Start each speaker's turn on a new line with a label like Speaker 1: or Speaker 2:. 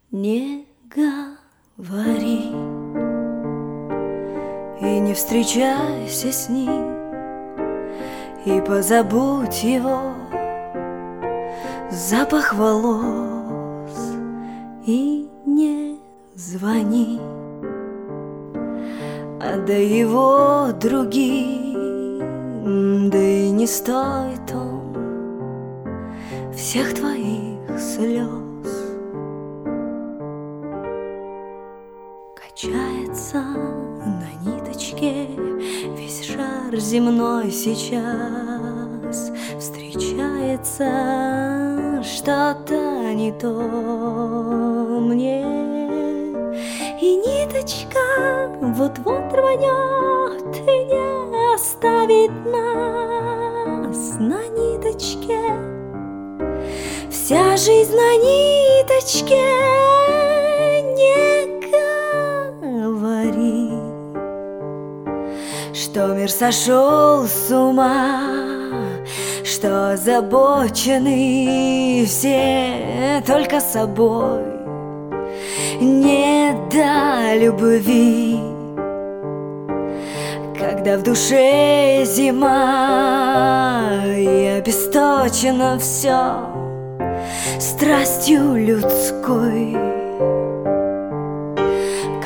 Speaker 1: Не говори и не встречайся с ним, и позабудь его запах волос, и не звони, отдай его другим, да и не стоит он всех твоих слез. Качается на ниточке весь шар земной сейчас. Встречается что-то не то мне, и ниточка вот-вот рванет и не оставит нас на ниточке. Вся жизнь на ниточке. Не говори, что мир сошел с ума, что озабочены все только собой. Не до любви, когда в душе зима и обесточено все страстью людской.